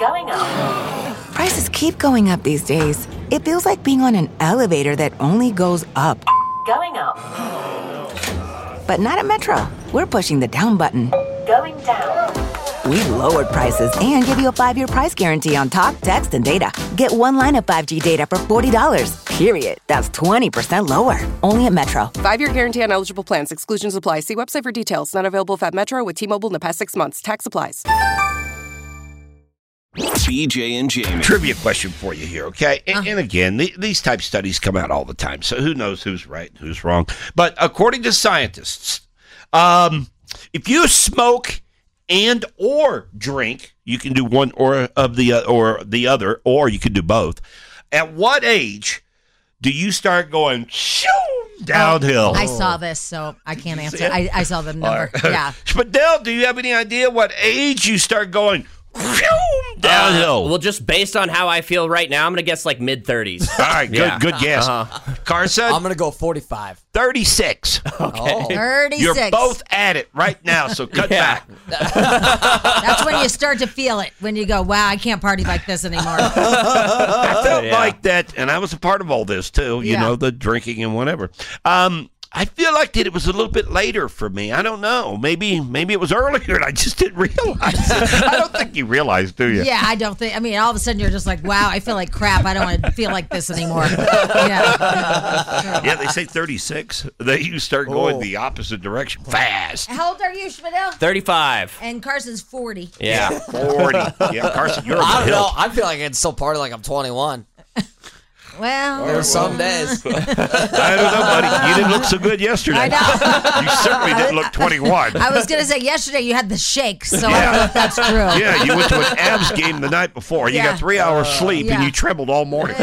Going up. Prices keep going up these days. It feels like being on an elevator that only goes up. Going up. But not at Metro. We're pushing the down button. Going down. We've lowered prices and give you a 5-year price guarantee on talk, text, and data. Get one line of 5G data for $40, period. That's 20% lower. Only at Metro. 5-year guarantee on eligible plans. Exclusions apply. See website for details. Not available at Metro with T-Mobile in the past 6 months. Tax applies. BJ and Jamie. Trivia question for you here, okay? And again, these type studies come out all the time, so who knows who's right and who's wrong. But according to scientists, if you smoke and or drink, you can do one or the other, or you can do both. At what age do you start going downhill? I saw this, so I can't answer. I saw the number. Yeah. But Dale, do you have any idea what age you start going downhill? Well, just based on how I feel right now, I'm going to guess like mid-30s. All right, good guess. Carson? I'm going to go 45. 36. Okay. 36. You're both at it right now, so cut back. That's when you start to feel it, when you go, wow, I can't party like this anymore. I felt like that, and I was a part of all this, too, you know, the drinking and whatever. I feel like that it was a little bit later for me. I don't know. Maybe it was earlier and I just didn't realize it. I don't think you realized, do you? Yeah, I don't think. I mean, all of a sudden you're just like, wow, I feel like crap. I don't want to feel like this anymore. Yeah, they say 36. You start going the opposite direction fast. How old are you, Schmidl? 35. And Carson's 40. Yeah. 40. Yeah, Carson, you're I on don't the know. hill. I feel like I can still party like I'm 21. Well, There's some days. I don't know, buddy. You didn't look so good yesterday. I know. You certainly didn't look 21. I was going to say, yesterday you had the shakes, so I don't know if that's true. Yeah, you went to an abs game the night before. You got 3 hours sleep, and you trembled all morning.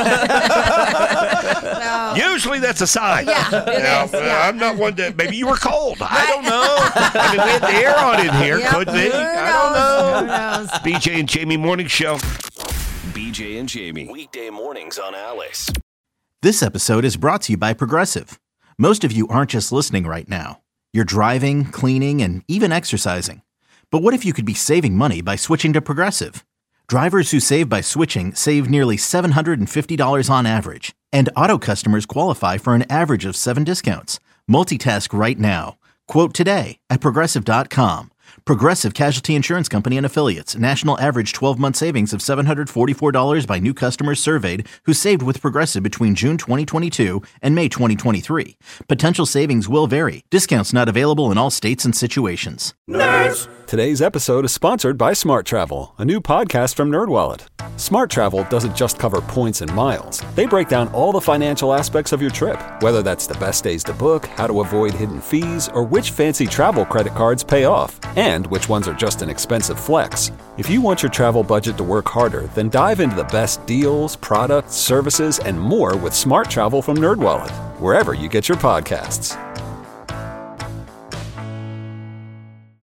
Usually that's a sign. Yeah, it is. I'm not one that, maybe you were cold. I don't know. I mean, we had the air on in here. Yep. Could be. I don't know. BJ and Jamie Morning Show. BJ and Jamie. Weekday mornings on Alice. This episode is brought to you by Progressive. Most of you aren't just listening right now. You're driving, cleaning, and even exercising. But what if you could be saving money by switching to Progressive? Drivers who save by switching save nearly $750 on average. And auto customers qualify for an average of 7 discounts. Multitask right now. Quote today at Progressive.com. Progressive Casualty Insurance Company and Affiliates. National average 12-month savings of $744 by new customers surveyed who saved with Progressive between June 2022 and May 2023. Potential savings will vary. Discounts not available in all states and situations. Nerds! Today's episode is sponsored by Smart Travel, a new podcast from NerdWallet. Smart Travel doesn't just cover points and miles. They break down all the financial aspects of your trip, whether that's the best days to book, how to avoid hidden fees, or which fancy travel credit cards pay off, and which ones are just an expensive flex. If you want your travel budget to work harder, then dive into the best deals, products, services, and more with Smart Travel from NerdWallet, wherever you get your podcasts.